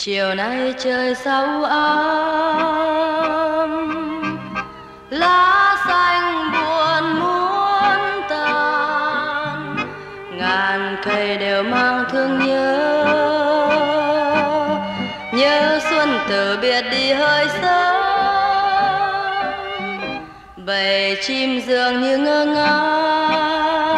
Chiều nay trời sao u ám, lá xanh buồn muốn tàn, ngàn cây đều mang thương nhớ, nhớ xuân từ biệt đi hơi sớm. Bầy chim dường như ngơ ngác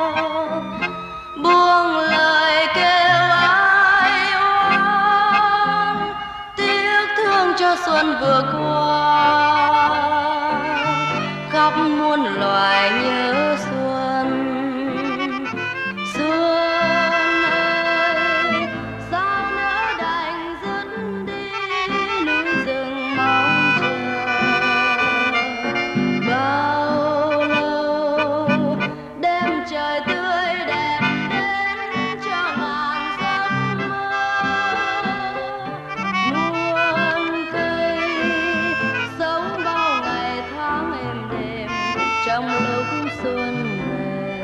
buông lời kêu ai oán, tiếc thương cho xuân vừa qua, khắp muôn loài nhớ xuân. Xuân ơi, sao nỡ đành dứt đi núi rừng mong chờ. Bao lâu đêm trời tươi đẹp đến cho ngàn giấc mơ, muôn cây sống bao ngày tháng êm đềm trong lúc xuân về.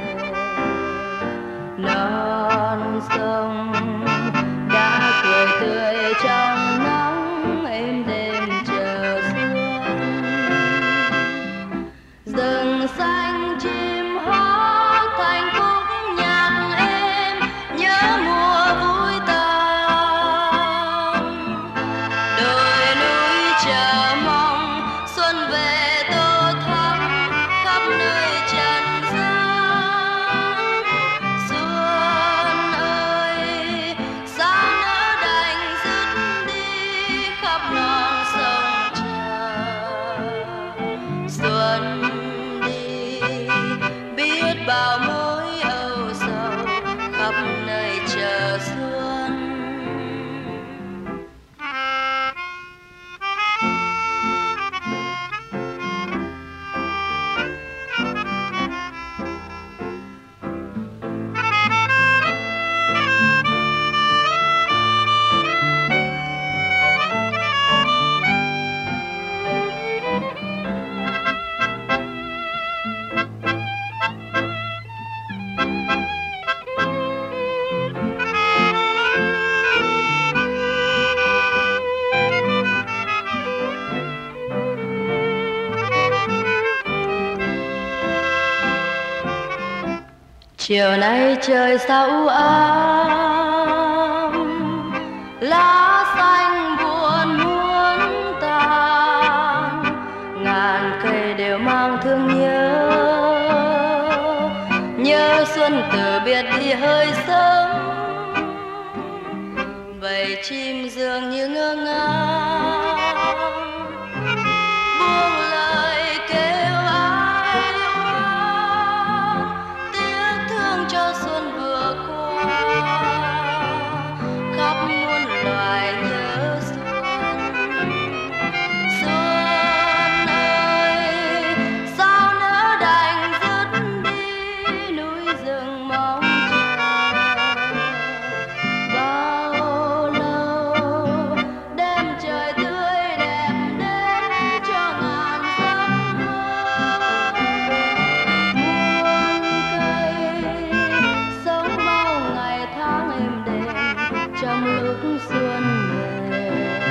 Non sông đã cười tươi trong nắng êm đềm chờ xuân. Rừng xanh chim hót thành khúc nhạc êm nhớ mùa vui tàn. Đồi núi chờ mong xuân về tô thắm khắp nơi trần gian. Xuân ơi, sao nỡ đành dứt đi khắp non sông chờ. Xuân đi biết bao mối âu sầu khắp nơi chờ xuân. Chiều nay trời sao u ám, lá xanh buồn muốn tàn, ngàn cây đều mang thương nhớ, nhớ xuân từ biệt đi hơi sớm. Bầy chim dường như ngơ ngác buông lời kêu ai oán, tiếc thương cho xuân vừa qua, khắp muôn loài nhớ xuân. Xuân ơi, sao nỡ đành dứt đi núi rừng mong chờ. Bao lâu đêm trời tươi đẹp đến cho ngàn giấc mơ, muôn cây sống bao ngày tháng êm đềm trong lúc xuân về.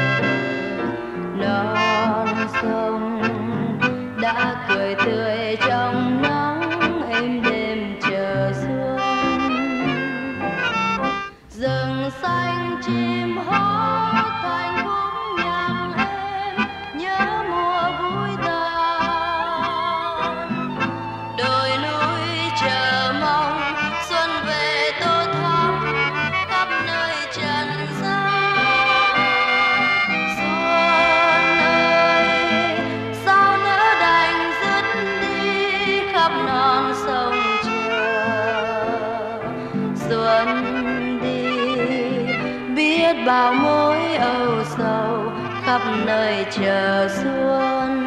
Non sông đã cười tươi trong nắng êm đềm chờ xuân. Rừng xanh chim hót thành khúc nhạc êm nhớ mùa vui tàn. Đồi núi chờ mong xuân về tô thắm khắp nơi trần gian. Xuân ơi, sao nỡ đành dứt đi khắp non sông chờ. Xuân đi biết bao mối âu sầu khắp nơi chờ xuân.